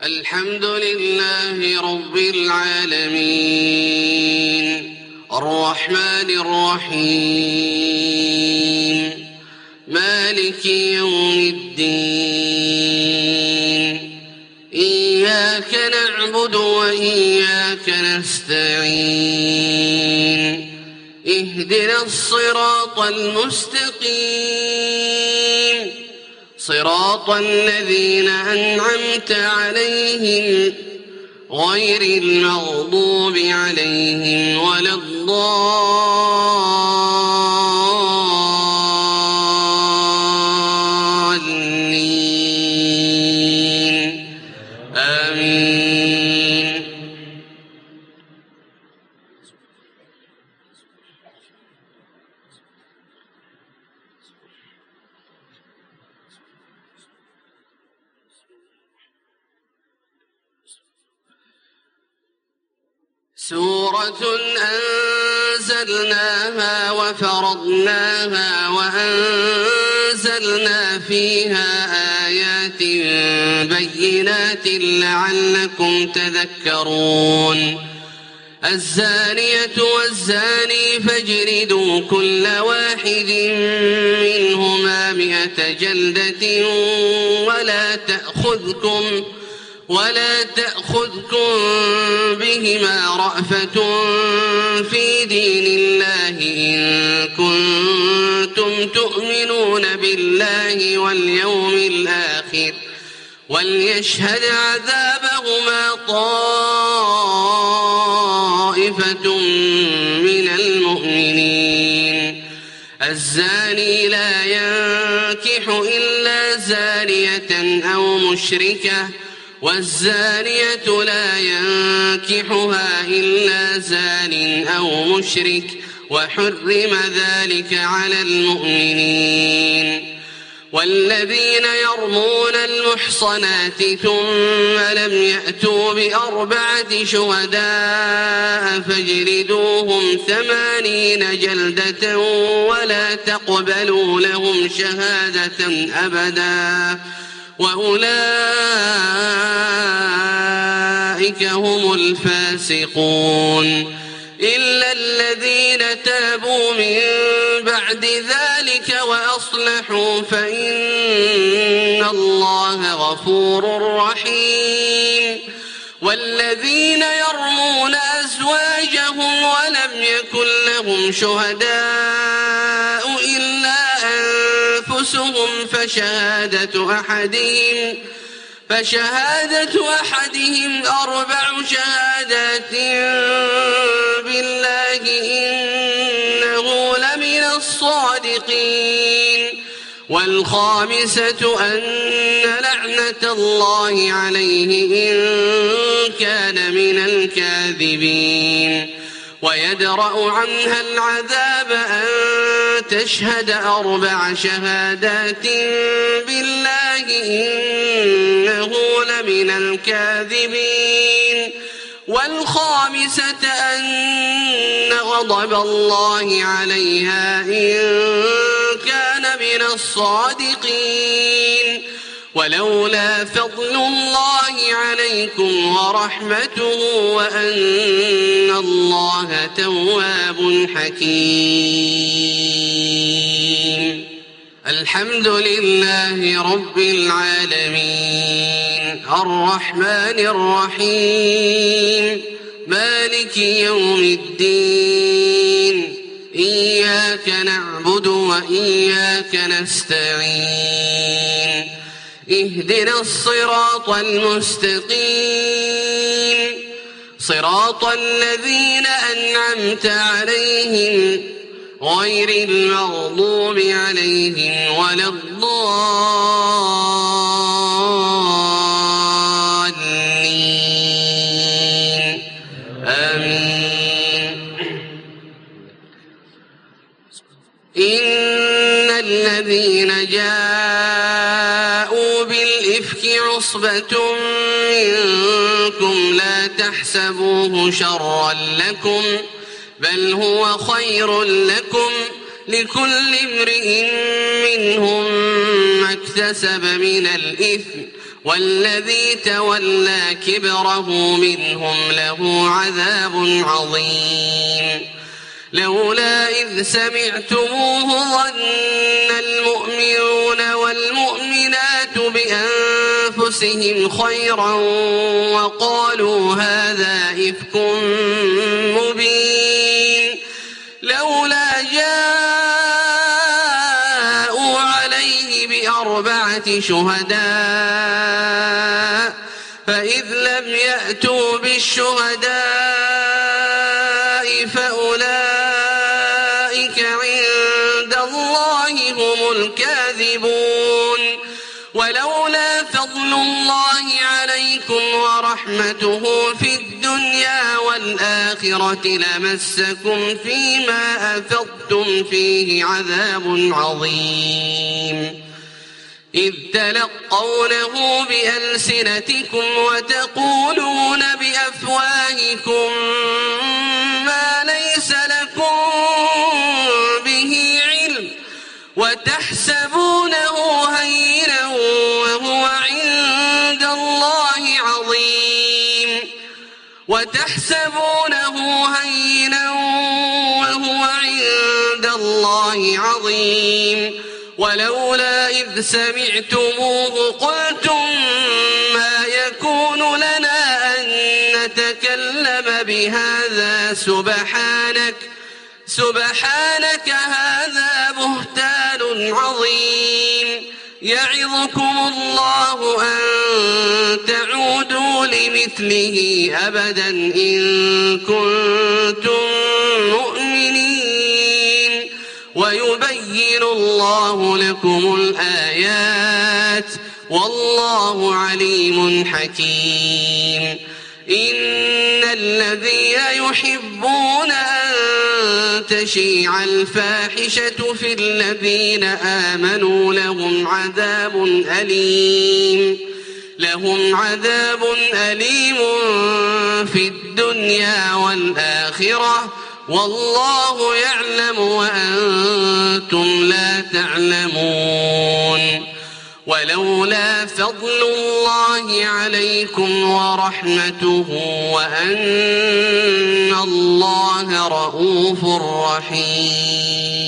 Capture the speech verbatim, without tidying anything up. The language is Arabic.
الحمد لله رب العالمين الرحمن الرحيم مالك يوم الدين إياك نعبد وإياك نستعين اهدنا الصراط المستقيم صراط الذين أنعمت عليهم غير المغضوب عليهم ولا الضالين آمين. سورة أنزلناها وفرضناها وأنزلنا فيها آيات بينات لعلكم تذكرون. الزانية والزاني فاجلدوا كل واحد منهما مئة جلدة ولا تأخذكم ولا تأخذكم بهما رأفة في دين الله إن كنتم تؤمنون بالله واليوم الآخر وليشهد عذابهما طائفة من المؤمنين. الزاني لا ينكح إلا زانية أو مشركة والزانية لا ينكحها إلا زان أو مشرك وحرم ذلك على المؤمنين. والذين يرمون المحصنات ثم لم يأتوا بأربعة شهداء فاجلدوهم ثمانين جلدة ولا تقبلوا لهم شهادة أبدا وأولئك هم الفاسقون. إلا الذين تابوا من بعد ذلك وأصلحوا فإن الله غفور رحيم. والذين يرمون أزواجهم ولم يكن لهم شهداء إلا أنفسهم فشهادة أحدهم فشهادة أحدهم أربع شهادات بالله إنه لمن الصادقين. والخامسة أن لعنة الله عليه إن كان من الكاذبين. ويدرأ عنها العذاب أن تشهد أربع شهادات بالله إنه لمن الكاذبين. والخامسة أن غضب الله عليها إن كان من الصادقين. ولولا فضل الله عليكم ورحمته وأن الله تواب حكيم. الحمد لله رب العالمين الرحمن الرحيم مالك يوم الدين إياك نعبد وإياك نستعين اهدنا الصراط المستقيم صراط الذين أنعمت عليهم غير المغضوب عليهم ولا الضالين آمين. إن الذين جاءوا بالإفك عصبة منكم لا تحسبوه شرا لكم بل هو خير لكم لكل امرئ منهم ما اكتسب من الإثم والذي تولى كبره منهم له عذاب عظيم. لولا إذ سمعتموه ظن المؤمنون والمؤمنات بأنفسهم خيرا وقالوا هذا إفك مبين. لولا جاءوا عليه بأربعة شهداء فإذ لم يأتوا بالشهداء فأولئك عند الله هم الكاذبون. ولولا فضل الله عليكم ورحمته في الدنيا والآخرة لمسكم فيما أفضتم فيه عذاب عظيم. إذ تلقونه بألسنتكم وتقولون بأفواهكم ما ليس لكم به علم وتحسبونه هينا وهو عند الله عظيم وتحسبونه هينا وهو عند الله عظيم. ولولا إذ سمعتموه قلتم ما يكون لنا أن نتكلم بهذا سبحانك سبحانك هذا بهتان عظيم. يعظكم الله أن تعودوا لمثله أبدا إن كنتم مؤمنين. ويبين الله لكم الآيات والله عليم حكيم. إن الذين يحبون أن تشيع الفاحشة في الذين آمنوا لهم عذاب أليم لهم عذاب أليم في الدنيا والآخرة والله يعلم وأنتم لا تعلمون. ولولا فضل الله عليكم ورحمته وأن الله رءوف رحيم.